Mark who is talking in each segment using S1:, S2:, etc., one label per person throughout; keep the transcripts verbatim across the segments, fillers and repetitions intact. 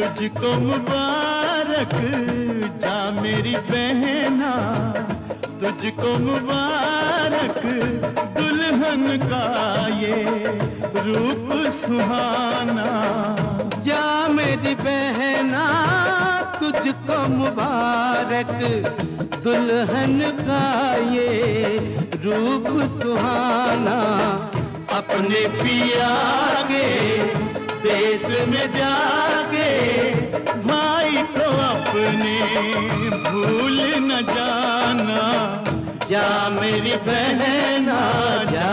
S1: तुझको मुबारक जा मेरी बहना, तुझको मुबारक दुल्हन का ये रूप सुहाना।
S2: जा मेरी बहना तुझको मुबारक दुल्हन का ये रूप सुहाना।
S1: अपने पिया के देश में जाके भाई को अपने भूल न जाना। जा मेरी बहना जा।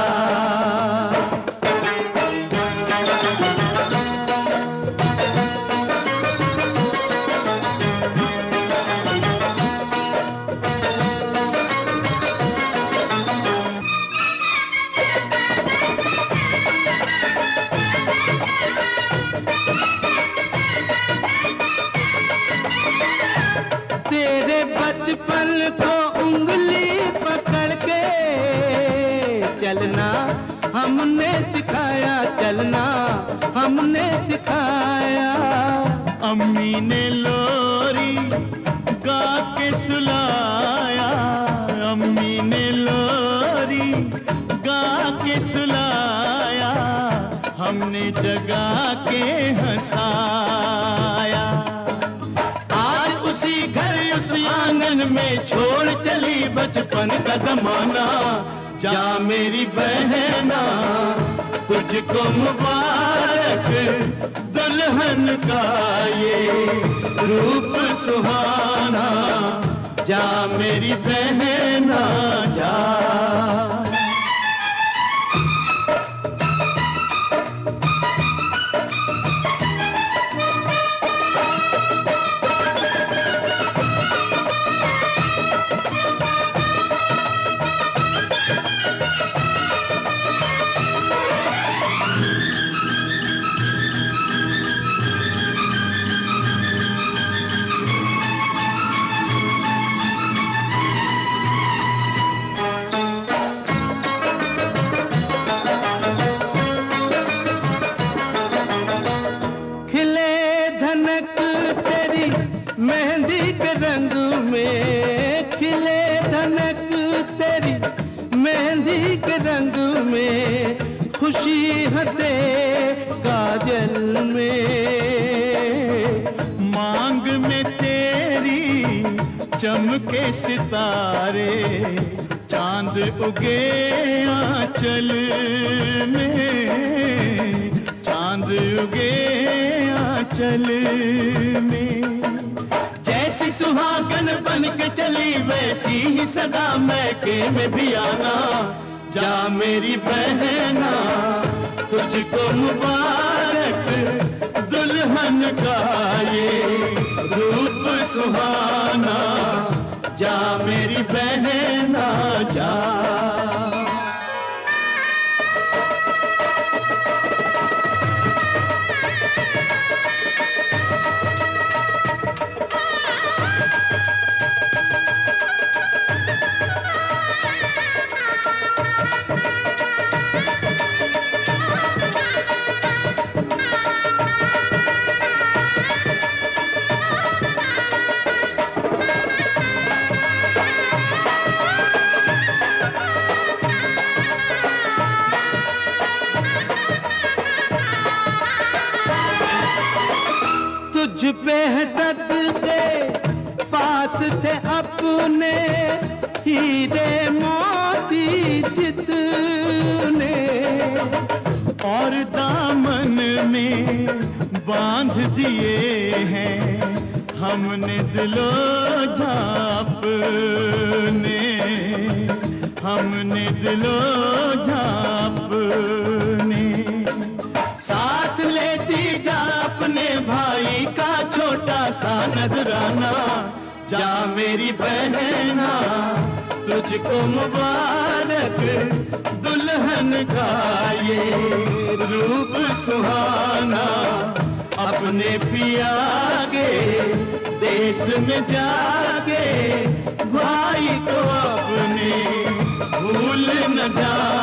S2: तेरे बचपन को उंगली पकड़ के चलना हमने सिखाया, चलना हमने सिखाया।
S1: अम्मी ने लोरी गा के सुलाया, अम्मी ने लोरी गा के सुलाया। हमने जगा के हंसाया। उसी आंगन में छोड़ चली बचपन का जमाना। जा मेरी बहना तुझको मुबारक दुल्हन का ये रूप सुहाना। जा मेरी बहना जा।
S2: मेहंदी के रंग में खिले धनक तेरी, मेहंदी के रंग में खुशी हंसे काजल में।
S1: मांग में तेरी चमके सितारे, चांद उगे आंचल में, चांद उगे आंचल में। जैसी सुहागन बन के चली वैसी ही सदा मैके में भी आना। जा मेरी बहना तुझको मुबारक दुल्हन का ये रूप सुहाना। जा मेरी बहना जा।
S2: तुझ पे है सदके पास थे अपने हीरे मोती जितने,
S1: और दामन में बांध दिए हैं हमने दिलो झाप ने, हमने दिलो झाप ने। साथ लेती जा अपने भाई का छोटा सा नजराना। जा मेरी बहना तुझको मुबारक दुल्हन का ये रूप सुहाना। अपने पिया के देश में जाके भाई को अपने भूल न जा।